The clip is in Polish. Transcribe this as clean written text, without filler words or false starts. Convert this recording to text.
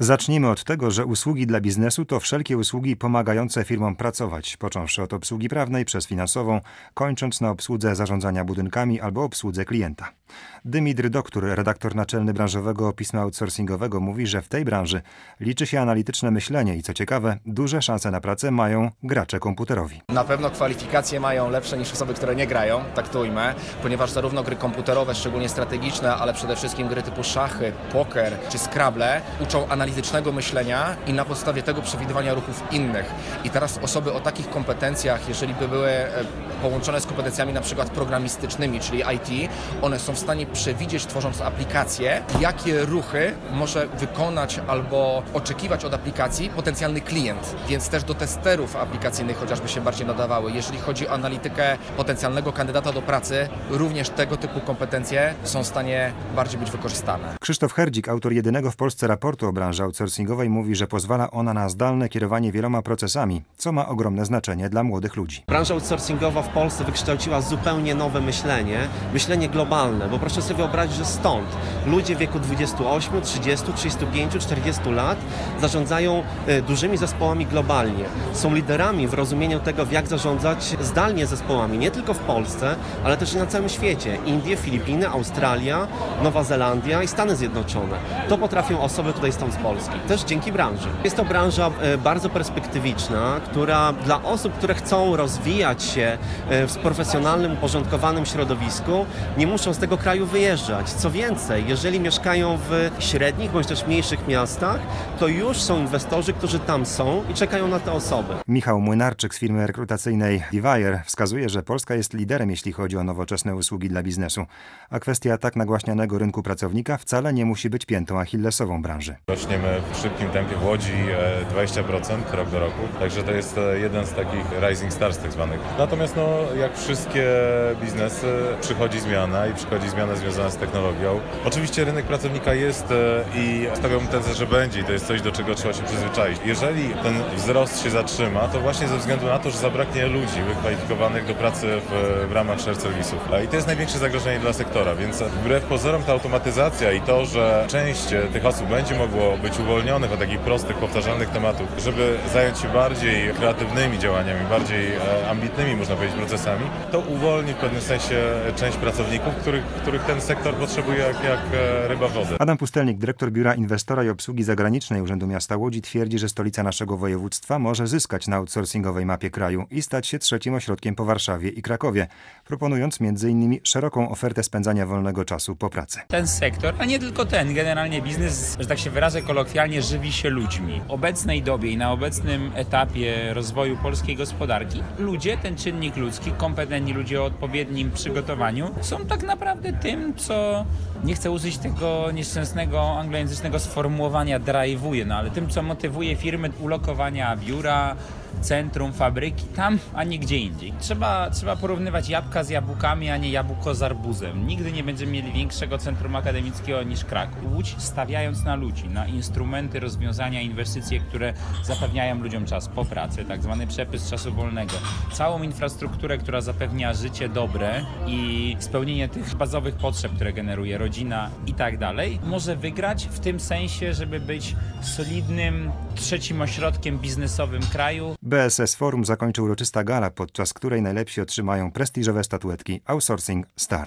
Zacznijmy od tego, że usługi dla biznesu to wszelkie usługi pomagające firmom pracować, począwszy od obsługi prawnej przez finansową, kończąc na obsłudze zarządzania budynkami albo obsłudze klienta. Dymitr Doktor, redaktor naczelny branżowego pisma outsourcingowego, mówi, że w tej branży liczy się analityczne myślenie i co ciekawe, duże szanse na pracę mają gracze komputerowi. Na pewno kwalifikacje mają lepsze niż osoby, które nie grają, tak to ujmę, ponieważ zarówno gry komputerowe, szczególnie strategiczne, ale przede wszystkim gry typu szachy, poker czy Scrabble uczą analitycznego myślenia i na podstawie tego przewidywania ruchów innych. I teraz osoby o takich kompetencjach, jeżeli by były połączone z kompetencjami na przykład programistycznymi, czyli IT, one są w stanie przewidzieć, tworząc aplikację, jakie ruchy może wykonać albo oczekiwać od aplikacji potencjalny klient, więc też do testerów aplikacyjnych chociażby się bardziej nadawały. Jeżeli chodzi o analitykę potencjalnego kandydata do pracy, również tego typu kompetencje są w stanie bardziej być wykorzystane. Krzysztof Herdzik, autor jedynego w Polsce raportu o branży outsourcingowej, mówi, że pozwala ona na zdalne kierowanie wieloma procesami, co ma ogromne znaczenie dla młodych ludzi. Branża outsourcingowa w Polsce wykształciła zupełnie nowe myślenie globalne, bo proszę sobie wyobrazić, że stąd ludzie w wieku 28, 30, 35, 40 lat zarządzają dużymi zespołami globalnie. Są liderami w rozumieniu tego, jak zarządzać zdalnie zespołami, nie tylko w Polsce, ale też i na całym świecie. Indie, Filipiny, Australia, Nowa Zelandia i Stany Zjednoczone. To potrafią osoby tutaj stąd z Polski. Też dzięki branży. Jest to branża bardzo perspektywiczna, która dla osób, które chcą rozwijać się w profesjonalnym, uporządkowanym środowisku, nie muszą z tego kraju wyjeżdżać. Co więcej, jeżeli mieszkają w średnich bądź też mniejszych miastach, to już są inwestorzy, którzy tam są i czekają na te osoby. Michał Młynarczyk z firmy rekrutacyjnej Divire wskazuje, że Polska jest liderem, jeśli chodzi o nowoczesne usługi dla biznesu, a kwestia tak nagłaśnianego rynku pracownika wcale nie musi być piętą achillesową branży. Rośniemy w szybkim tempie w Łodzi 20% rok do roku, także to jest jeden z takich rising stars tak zwanych. Natomiast jak wszystkie biznesy przychodzi zmiana związana z technologią. Oczywiście rynek pracownika jest i stawiam tezę, że będzie i to jest coś, do czego trzeba się przyzwyczaić. Jeżeli ten wzrost się zatrzyma, to właśnie ze względu na to, że zabraknie ludzi wykwalifikowanych do pracy w ramach shared serwisów. I to jest największe zagrożenie dla sektora, więc wbrew pozorom ta automatyzacja i to, że część tych osób będzie mogło być uwolnionych od takich prostych, powtarzalnych tematów, żeby zająć się bardziej kreatywnymi działaniami, bardziej ambitnymi, można powiedzieć, procesami, to uwolni w pewnym sensie część pracowników, których ten sektor potrzebuje jak ryba w wodę. Adam Pustelnik, dyrektor Biura Inwestora i Obsługi Zagranicznej Urzędu Miasta Łodzi, twierdzi, że stolica naszego województwa może zyskać na outsourcingowej mapie kraju i stać się trzecim ośrodkiem po Warszawie i Krakowie, proponując m.in. szeroką ofertę spędzania wolnego czasu po pracy. Ten sektor, a nie tylko ten, generalnie biznes, że tak się wyrażę kolokwialnie, żywi się ludźmi. W obecnej dobie i na obecnym etapie rozwoju polskiej gospodarki ludzie, ten czynnik ludzki, kompetentni ludzie o odpowiednim przygotowaniu są tak naprawdę tym, co, nie chcę użyć tego nieszczęsnego anglojęzycznego sformułowania drive'uje, ale tym, co motywuje firmy ulokowania biura, centrum, fabryki, tam, a nie gdzie indziej. Trzeba porównywać jabłka z jabłkami, a nie jabłko z arbuzem. Nigdy nie będziemy mieli większego centrum akademickiego niż Kraków. Łódź, stawiając na ludzi, na instrumenty, rozwiązania, inwestycje, które zapewniają ludziom czas po pracy, tak zwany przepis czasu wolnego, całą infrastrukturę, która zapewnia życie dobre i spełnienie tych bazowych potrzeb, które generuje rodzina i tak dalej, może wygrać w tym sensie, żeby być solidnym trzecim ośrodkiem biznesowym kraju. BSS Forum zakończy uroczysta gala, podczas której najlepsi otrzymają prestiżowe statuetki Outsourcing Star.